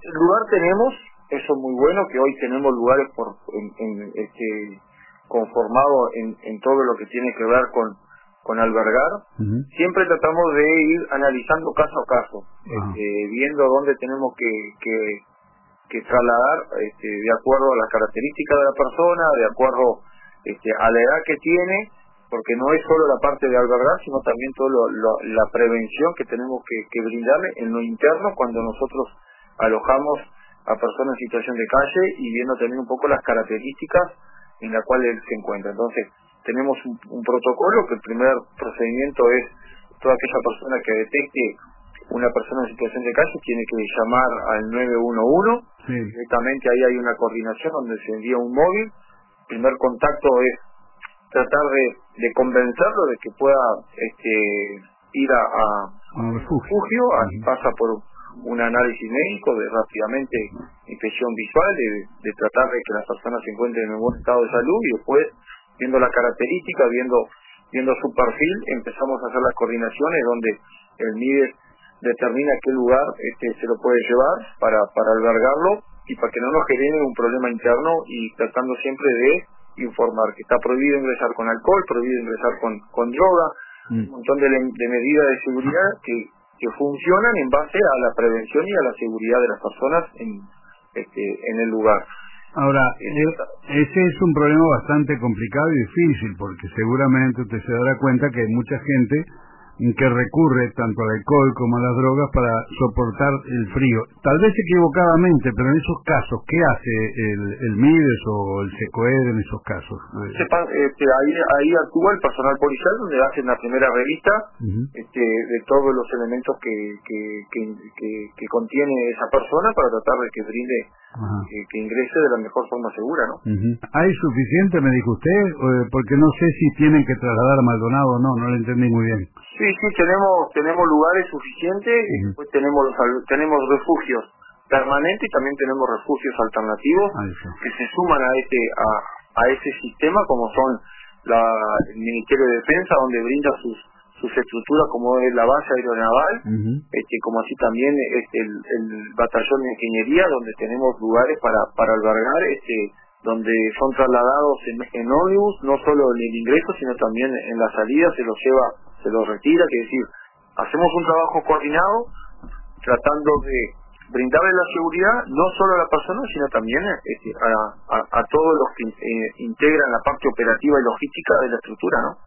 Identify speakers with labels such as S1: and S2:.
S1: lugar tenemos, eso es muy bueno, que hoy tenemos lugares conformados en todo lo que tiene que ver con albergar. Siempre tratamos de ir analizando caso a caso, viendo dónde tenemos que trasladar de acuerdo a las características de la persona, de acuerdo a la edad que tiene, porque no es solo la parte de albergar, sino también toda la prevención que tenemos que brindarle en lo interno cuando nosotros alojamos a personas en situación de calle y viendo también un poco las características en las cuales él se encuentra. Entonces, tenemos un protocolo que el primer procedimiento es toda aquella persona que detecte una persona en situación de calle tiene que llamar al 911. Directamente ahí hay una coordinación donde se envía un móvil. El primer contacto es tratar de convencerlo de que pueda ir a un refugio, pasa por un análisis médico de rápidamente inspección visual, de tratar de que las personas se encuentren en un buen estado de salud y después, viendo las características, viendo su perfil, empezamos a hacer las coordinaciones donde el MIDES determina qué lugar se lo puede llevar para albergarlo y para que no nos genere un problema interno y tratando siempre de informar que está prohibido ingresar con alcohol, prohibido ingresar con droga, un montón de medidas de seguridad que funcionan en base a la prevención y a la seguridad de las personas en el lugar.
S2: Ahora, ese es un problema bastante complicado y difícil, porque seguramente usted se dará cuenta que hay mucha gente que recurre tanto al alcohol como a las drogas para soportar el frío. Tal vez equivocadamente, pero en esos casos, ¿qué hace el MIDES o el SECOED en esos casos?
S1: Ahí actúa el personal policial, donde hacen la primera revista de todos los elementos que contiene esa persona para tratar de que brinde, que ingrese de la mejor forma segura, ¿no?
S2: ¿Hay suficiente, me dijo usted? Porque no sé si tienen que trasladar a Maldonado o no le entendí muy bien.
S1: Sí, tenemos lugares suficientes, después tenemos refugios permanentes y también tenemos refugios alternativos que se suman a ese sistema, como son el Ministerio de Defensa, donde brinda sus estructuras, como es la base aeronaval, como así también el batallón de ingeniería, donde tenemos lugares para albergar, donde son trasladados en ómnibus, no solo en el ingreso, sino también en la salida, se los retira, que es decir, hacemos un trabajo coordinado tratando de brindarle la seguridad no solo a la persona, sino también a todos los que integran la parte operativa y logística de la estructura, ¿no?